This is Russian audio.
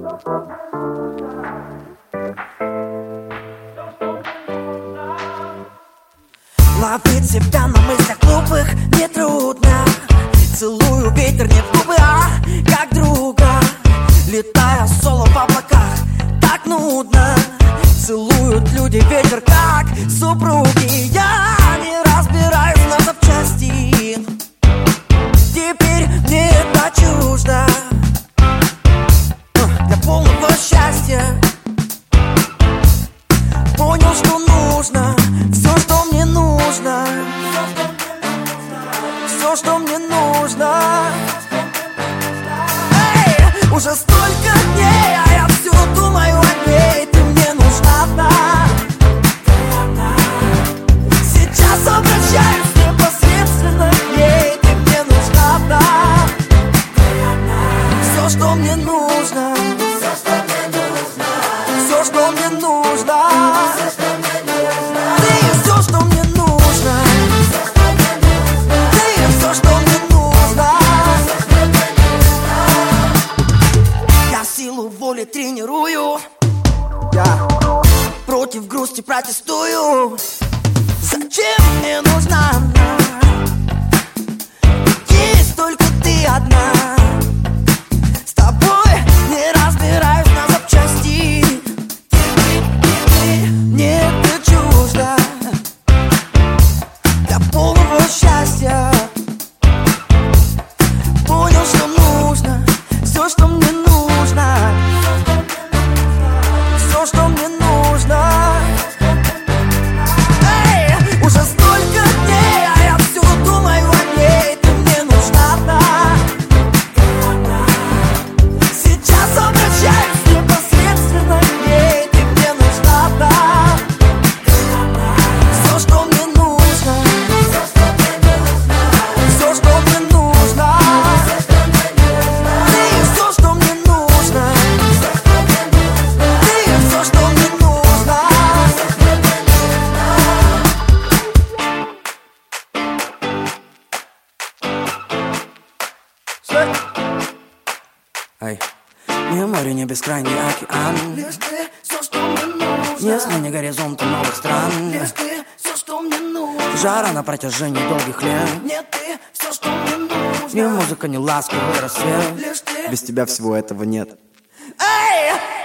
Ловить себя на мыслях глупых нетрудно. Целую ветер не в губы, а как друга. Летая соло в облаках, так нудно. Целуют люди ветер, как супруги. Я не разбираюсь на запчасти. Теперь мне это чуждо. Для полного счастья понял, что нужно все, что мне нужно. Все, что мне нужно. Эй, уже столько дней, а я все думаю о ней. Ты мне нужна одна. Сейчас обращаюсь непосредственно к ней. Ты мне нужна одна. Все, что мне нужно. Все, что мне нужно. Ты все, что мне нужно. Ты все, что мне нужно. Я силу воли тренирую. Я против грусти протестую. Зачем мне нужна она? Есть только ты одна. С тобой не разбираюсь на запчасти. Мне это чуждо. Для полного счастья понял, что нужно. Все, что мне нужно. Все, что мне нужно. Эй, уже столько дней, а я все думаю о ней. Ты мне нужна одна. Сейчас обращаюсь непосредственно к ней. Ты мне нужна одна. Все, что мне нужно. Все, что мне нужно. Ты все, что мне нужно. Ты все, что мне нужно. Эй, не море, не бескрайний океан. Лишь ты, все, что мне нужно. Не смене горизонта новых стран. Лишь ты, все, что мне нужно. Жара на протяжении долгих лет. Нет, ты, все, что мне нужно. Ни музыка, ни ласковый рассвет. Лишь ты. Без тебя всего этого нет. Эй!